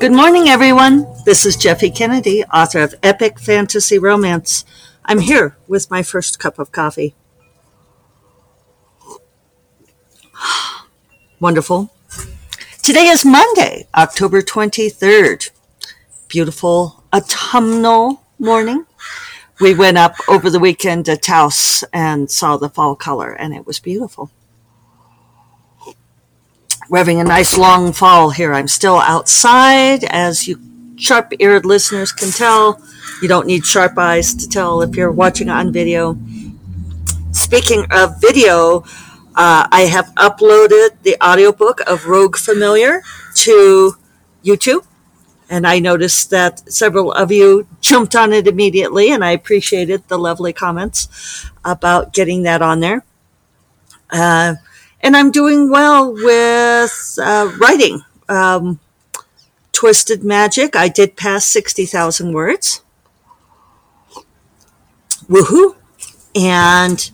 Good morning, everyone. This is Jeffe Kennedy, author of Epic Fantasy Romance. I'm here with my first cup of coffee. Wonderful. Today is Monday, October 23rd. Beautiful autumnal morning. We went up over the weekend to Taos and saw the fall color, and it was beautiful. We're having a nice long fall here. I'm still outside, as you sharp-eared listeners can tell. You don't need sharp eyes to tell if you're watching on video. Speaking of video, I have uploaded the audiobook of Rogue Familiar to YouTube, and I noticed that several of you jumped on it immediately, and I appreciated the lovely comments about getting that on there. And I'm doing well with writing. Twisted Magic, I did pass 60,000 words. Woohoo! And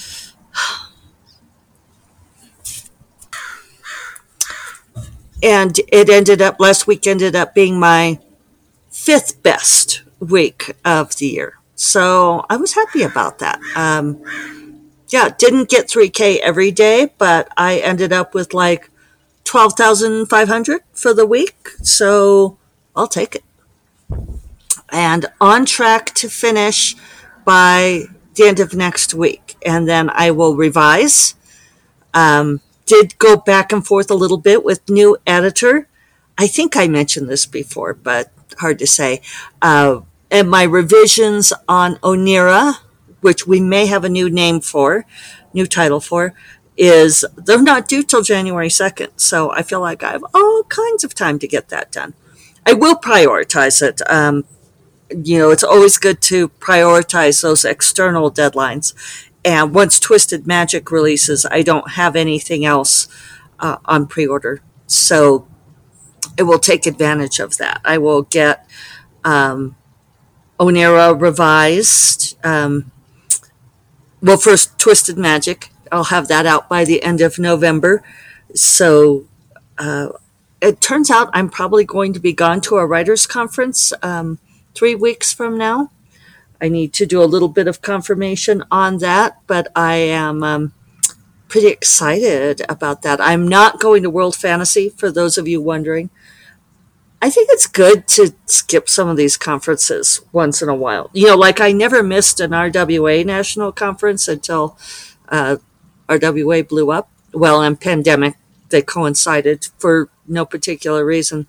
it ended up, last week ended up being my 5th best week of the year. So I was happy about that. Didn't get 3K every day, but I ended up with like 12,500 for the week. So I'll take it. And on track to finish by the end of next week. And then I will revise. Did go back and forth a little bit with new editor. I think I mentioned this before, but hard to say. And my revisions on Onira, which we may have a new title for, is they're not due till January 2nd. So I feel like I have all kinds of time to get that done. I will prioritize it. It's always good to prioritize those external deadlines. And once Twisted Magic releases, I don't have anything else on pre-order. So it will take advantage of that. I will get Onira revised. First, Twisted Magic. I'll have that out by the end of November. So it turns out I'm probably going to be gone to a writer's conference 3 weeks from now. I need to do a little bit of confirmation on that, but I am pretty excited about that. I'm not going to World Fantasy, for those of you wondering. I think it's good to skip some of these conferences once in a while. Like I never missed an RWA national conference until RWA blew up. Well, and pandemic, they coincided for no particular reason.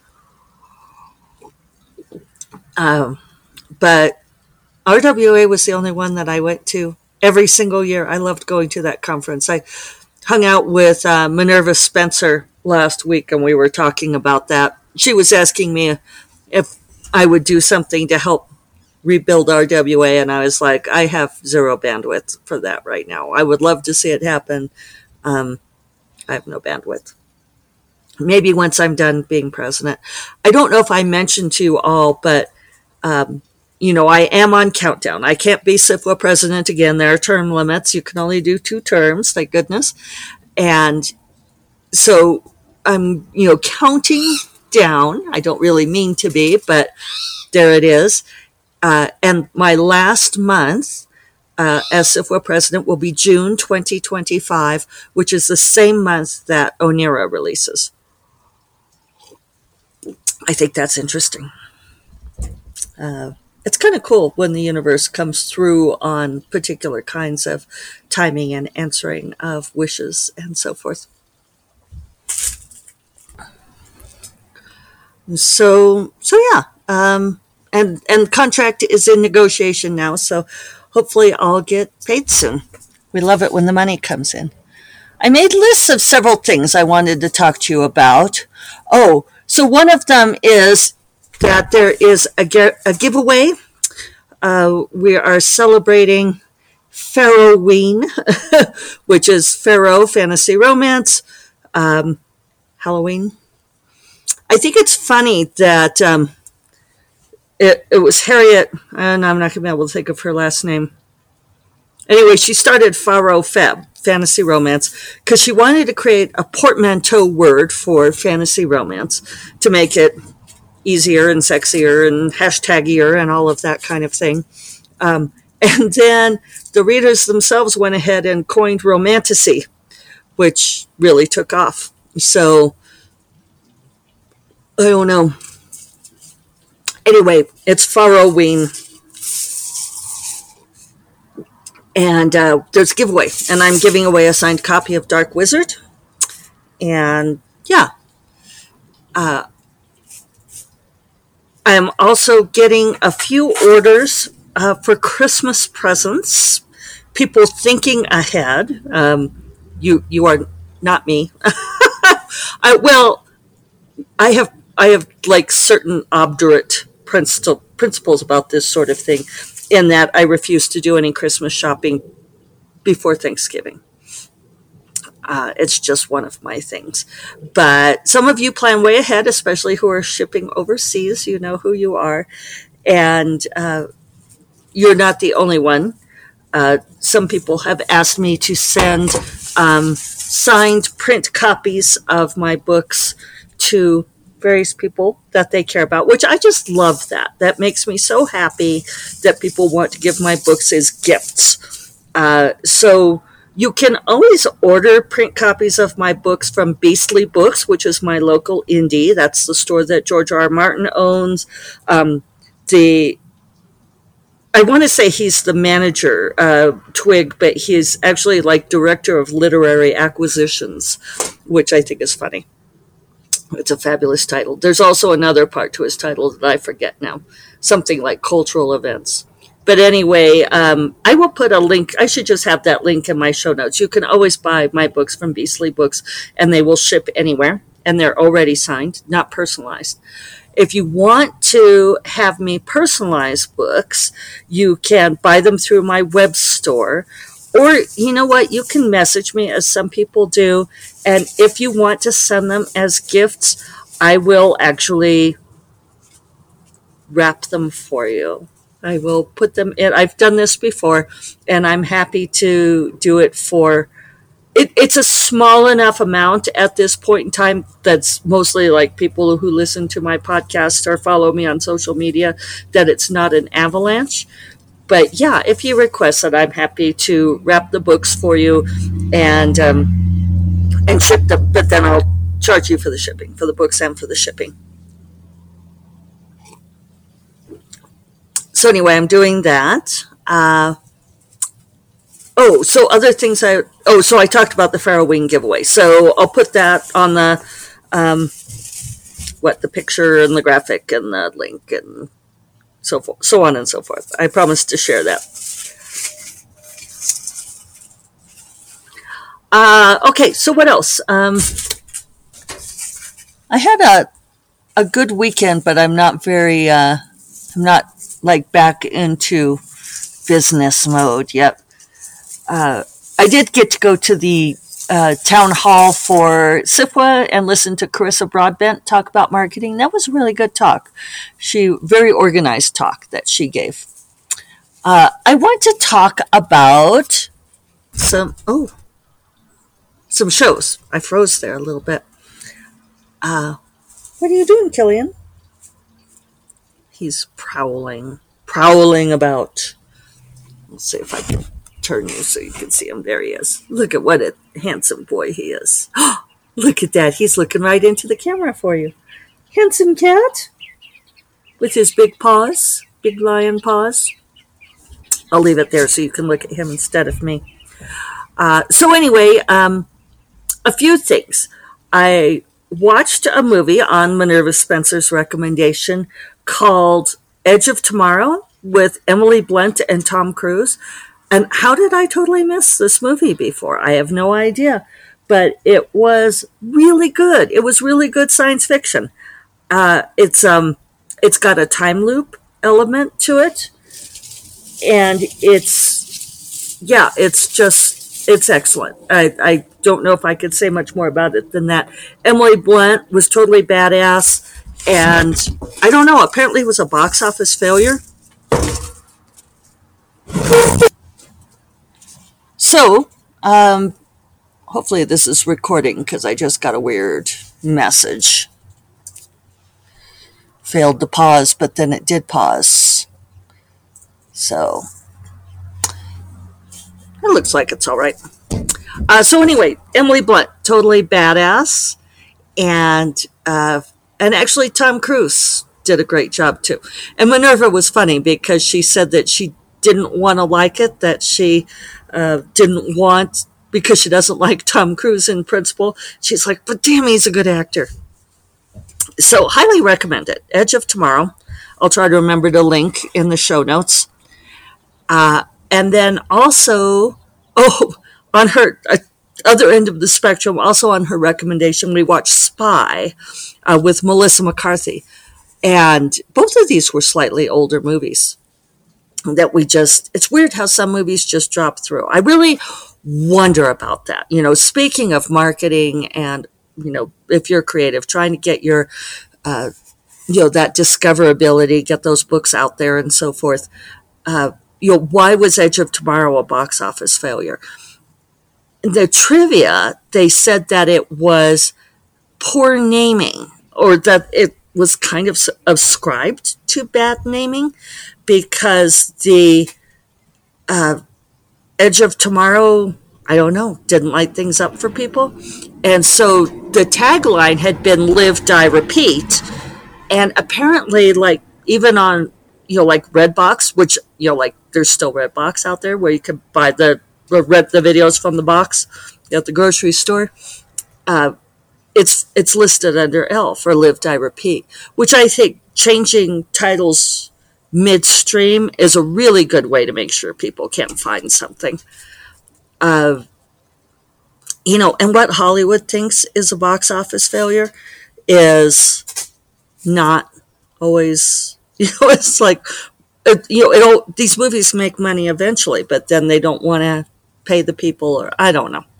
But RWA was the only one that I went to every single year. I loved going to that conference. I hung out with Minerva Spencer last week, and we were talking about that. She was asking me if I would do something to help rebuild RWA, and I was like, I have zero bandwidth for that right now. I would love to see it happen. I have no bandwidth. Maybe once I'm done being president. I don't know if I mentioned to you all, but I am on countdown. I can't be SFWA president again. There are term limits. You can only do 2 terms, thank goodness. And so I'm, counting down. I don't really mean to be, but there it is. And my last month as SFWA president will be June 2025, which is the same month that Onira releases. I think that's interesting. It's kind of cool when the universe comes through on particular kinds of timing and answering of wishes and so forth. So yeah. And contract is in negotiation now, so hopefully I'll get paid soon. We love it when the money comes in. I made lists of several things I wanted to talk to you about. Oh, so one of them is that there is a giveaway. We are celebrating Pharaohween, which is Pharaoh Fantasy Romance, Halloween. I think it's funny that it was Harriet, and I'm not going to be able to think of her last name. Anyway, she started Pharaoh Feb, Fantasy Romance, because she wanted to create a portmanteau word for fantasy romance to make it easier and sexier and hashtaggier and all of that kind of thing. And then the readers themselves went ahead and coined romantasy, which really took off. So I don't know. Anyway, it's Farrowween. And there's a giveaway. And I'm giving away a signed copy of Dark Wizard. And yeah. I'm also getting a few orders for Christmas presents. People thinking ahead. You are not me. Well, I have like certain obdurate principles about this sort of thing, in that I refuse to do any Christmas shopping before Thanksgiving. It's just one of my things. But some of you plan way ahead, especially who are shipping overseas. You know who you are. And you're not the only one. Some people have asked me to send signed print copies of my books to various people that they care about, which I just love that. That makes me so happy that people want to give my books as gifts. So you can always order print copies of my books from Beastly Books, which is my local indie. That's the store that George R. R. Martin owns. I want to say he's the manager, Twig, but he's actually like director of literary acquisitions, which I think is funny. It's a fabulous title. There's also another part to his title that I forget now, something like cultural events. But anyway, I will put a link. I should just have that link in my show notes. You can always buy my books from Beastly Books, and they will ship anywhere, and they're already signed, not personalized. If you want to have me personalize books, you can buy them through my web store. Or, you know what, you can message me, as some people do. And if you want to send them as gifts, I will actually wrap them for you. I will put them in. I've done this before, and I'm happy to do it for... It's a small enough amount at this point in time that's mostly like people who listen to my podcast or follow me on social media, that it's not an avalanche. But yeah, if you request it, I'm happy to wrap the books for you and ship them. But then I'll charge you for the shipping, for the books and for the shipping. So anyway, I'm doing that. So other things so I talked about the Farrowween giveaway. So I'll put that on the, the picture and the graphic and the link and so forth, so on and so forth. I promise to share that. Okay, so what else? I had a good weekend, but I'm not like back into business mode yet. I did get to go to the town hall for SIPWA and listen to Carissa Broadbent talk about marketing. That was a really good talk. Very organized talk that she gave. I want to talk about some shows. I froze there a little bit. What are you doing, Killian? He's prowling about. Let's see if I can turn you so you can see him. There he is. Look at what a handsome boy he is. Look at that. He's looking right into the camera for you. Handsome cat with his big paws, big lion paws. I'll leave it there so you can look at him instead of me. So anyway, a few things. I watched a movie on Minerva Spencer's recommendation called Edge of Tomorrow with Emily Blunt and Tom Cruise. And how did I totally miss this movie before? I have no idea. But it was really good. It was really good science fiction. It's got a time loop element to it. And it's excellent. I don't know if I could say much more about it than that. Emily Blunt was totally badass. And I don't know, apparently it was a box office failure. So, hopefully this is recording because I just got a weird message failed to pause, but then it did pause. So it looks like it's all right. So anyway, Emily Blunt, totally badass, and actually Tom Cruise did a great job too. And Minerva was funny because she said that she didn't want to like it, that she didn't want, because she doesn't like Tom Cruise in principle. She's like, but damn, he's a good actor. So highly recommend it. Edge of Tomorrow. I'll try to remember to link in the show notes. And then also, on her other end of the spectrum, also on her recommendation, we watched Spy with Melissa McCarthy. And both of these were slightly older movies that it's weird how some movies just drop through. I really wonder about that. Speaking of marketing and, if you're creative, trying to get your, that discoverability, get those books out there and so forth. Why was Edge of Tomorrow a box office failure? The trivia, they said that it was poor naming, or that it was kind of ascribed to bad naming, because the Edge of Tomorrow, I don't know, didn't light things up for people. And so the tagline had been Live, Die, Repeat. And apparently, like, even on, like Redbox, which, like, there's still Redbox out there where you can buy the videos from the box at the grocery store. It's listed under L for Live, Die, Repeat, which I think changing titles midstream is a really good way to make sure people can't find something. And what Hollywood thinks is a box office failure is not always, it's like, these movies make money eventually, but then they don't want to pay the people, or I don't know.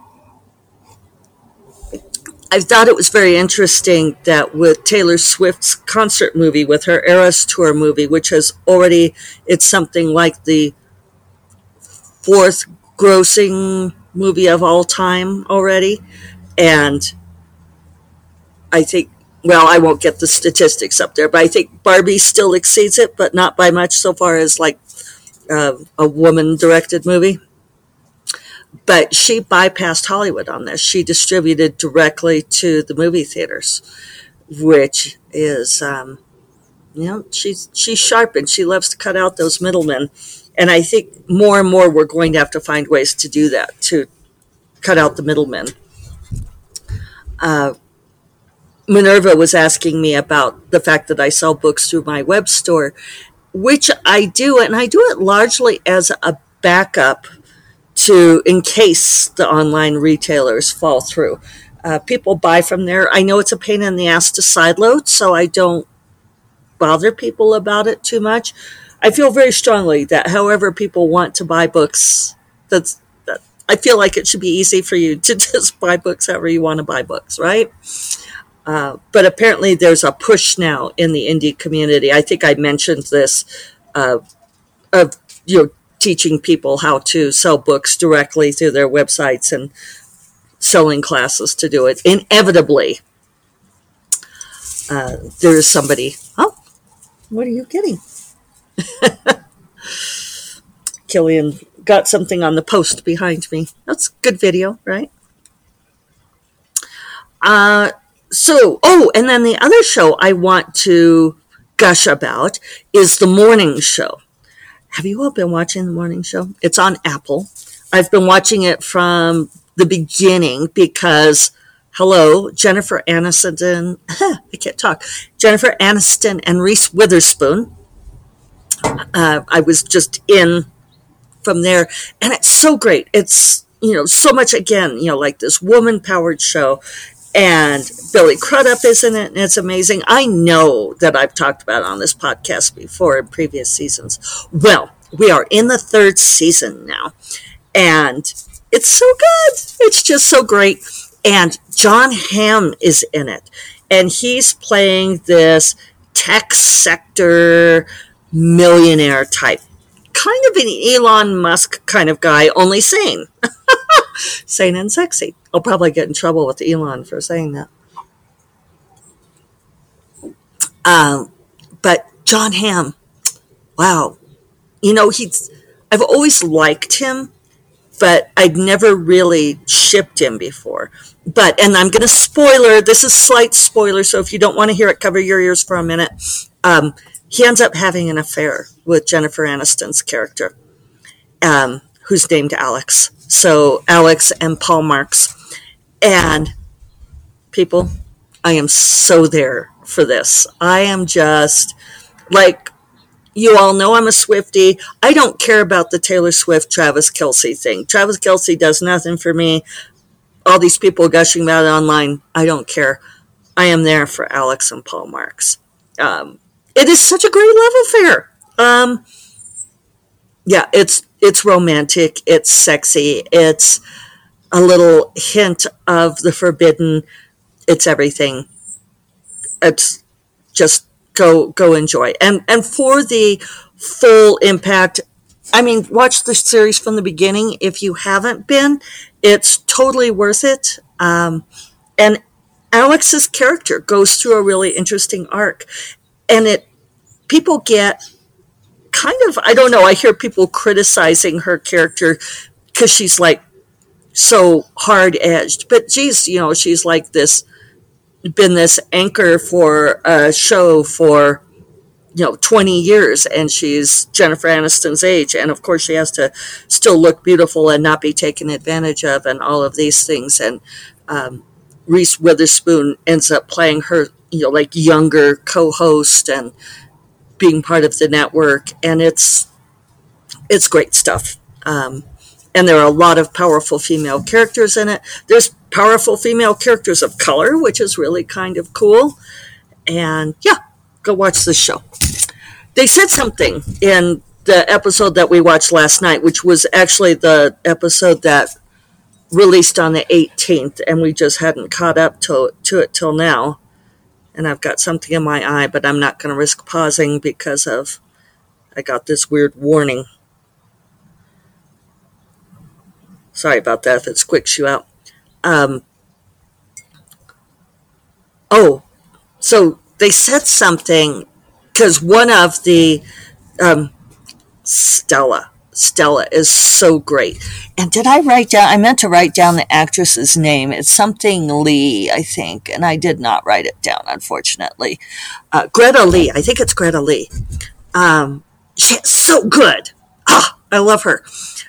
I thought it was very interesting that with Taylor Swift's concert movie, with her Eras Tour movie, which it's something like the fourth grossing movie of all time already. And I think, I won't get the statistics up there, but I think Barbie still exceeds it, but not by much so far as like a woman-directed movie. But she bypassed Hollywood on this. She distributed directly to the movie theaters, which is, she's sharp, and she loves to cut out those middlemen. And I think more and more we're going to have to find ways to do that, to cut out the middlemen. Minerva was asking me about the fact that I sell books through my web store, which I do, and I do it largely as a backup in case the online retailers fall through. People buy from there. I know it's a pain in the ass to sideload, so I don't bother people about it too much. I feel very strongly that however people want to buy books, I feel like it should be easy for you to just buy books however you want to buy books, right? But apparently there's a push now in the indie community. I think I mentioned this, of teaching people how to sell books directly through their websites and selling classes to do it. Inevitably, there is somebody. Oh, what are you getting? Killian got something on the post behind me. That's good video, right? And then the other show I want to gush about is The Morning Show. Have you all been watching The Morning Show? It's on Apple. I've been watching it from the beginning because, Jennifer Aniston, I can't talk. Jennifer Aniston and Reese Witherspoon. I was just in from there, and it's so great. It's, so much, again, like this woman-powered show. And Billy Crudup is in it, and it's amazing. I know that I've talked about it on this podcast before in previous seasons. Well, we are in the third season now, and it's so good. It's just so great. And John Hamm is in it, and he's playing this tech sector millionaire type, kind of an Elon Musk kind of guy, only sane. Sane and sexy. I'll probably get in trouble with Elon for saying that. Um, but John Hamm, wow, I've always liked him, but I'd never really shipped him before. And I'm going to spoiler, this is slight spoiler, so if you don't want to hear it, cover your ears for a minute. He ends up having an affair with Jennifer Aniston's character, who's named Alex. So Alex and Paul Marks. And people, I am so there for this. I am just like, you all know I'm a Swiftie. I don't care about the Taylor Swift Travis Kelce thing. Travis Kelce does nothing for me. All these people gushing about it online, I don't care. I am there for Alex and Paul Marks. It is such a great love affair. Yeah, it's romantic. It's sexy. It's a little hint of the forbidden. It's everything. It's just go enjoy. And for the full impact, I mean, watch the series from the beginning. If you haven't been, it's totally worth it. And Alex's character goes through a really interesting arc, and people get kind of, I don't know, I hear people criticizing her character because she's like so hard edged, but geez, she's like been this anchor for a show for 20 years, and she's Jennifer Aniston's age, and of course she has to still look beautiful and not be taken advantage of and all of these things. And Reese Witherspoon ends up playing her like younger co-host and being part of the network, and it's great stuff. And there are a lot of powerful female characters in it. There's powerful female characters of color, which is really kind of cool. And yeah, go watch this show. They said something in the episode that we watched last night, which was actually the episode that released on the 18th, and we just hadn't caught up to it till now. And I've got something in my eye, but I'm not going to risk pausing because I got this weird warning. Sorry about that if it squicks you out. So they said something because one of the Stella is so great. And did I write down? I meant to write down the actress's name. It's something Lee, I think, and I did not write it down, unfortunately. Greta Lee. I think it's Greta Lee. She's so good. I love her.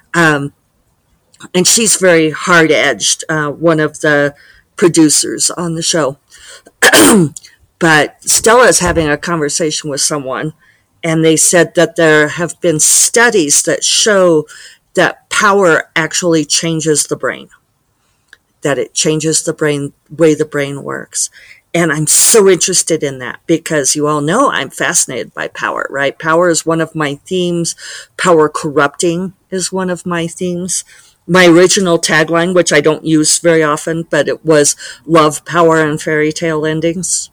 And she's very hard-edged, one of the producers on the show. But Stella is having a conversation with someone, and they said that there have been studies that show that power actually changes the brain, that it changes the brain, way the brain works. And I'm so interested in that because you all know I'm fascinated by power, right? Power is one of my themes. Power corrupting is one of my themes. My original tagline, which I don't use very often, but it was love, power, and fairy tale endings.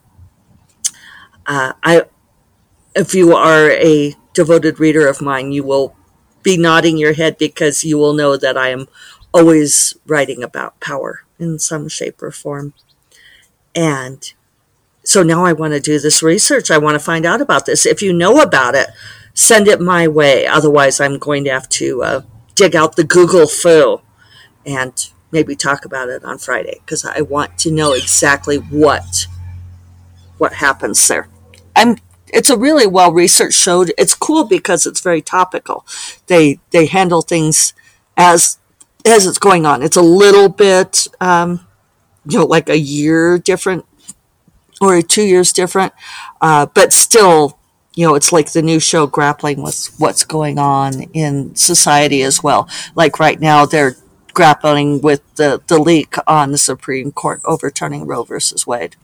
If you are a devoted reader of mine, you will be nodding your head because you will know that I am always writing about power in some shape or form. And so now I want to do this research. I want to find out about this. If you know about it, send it my way. Otherwise, I'm going to have to dig out the Google foo and maybe talk about it on Friday because I want to know exactly what happens there. It's a really well-researched show. It's cool because it's very topical. They handle things as it's going on. It's a little bit, like a year different or 2 years different, but still, it's like the new show grappling with what's going on in society as well. Like right now, they're grappling with the leak on the Supreme Court overturning Roe versus Wade.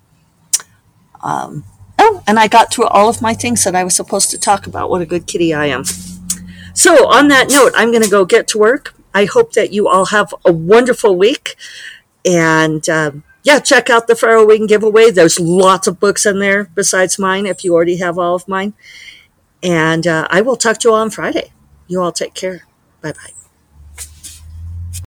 And I got through all of my things that I was supposed to talk about. What a good kitty I am. So on that note, I'm going to go get to work. I hope that you all have a wonderful week. And check out the Farrell Wing giveaway. There's lots of books in there besides mine if you already have all of mine. And I will talk to you all on Friday. You all take care. Bye-bye.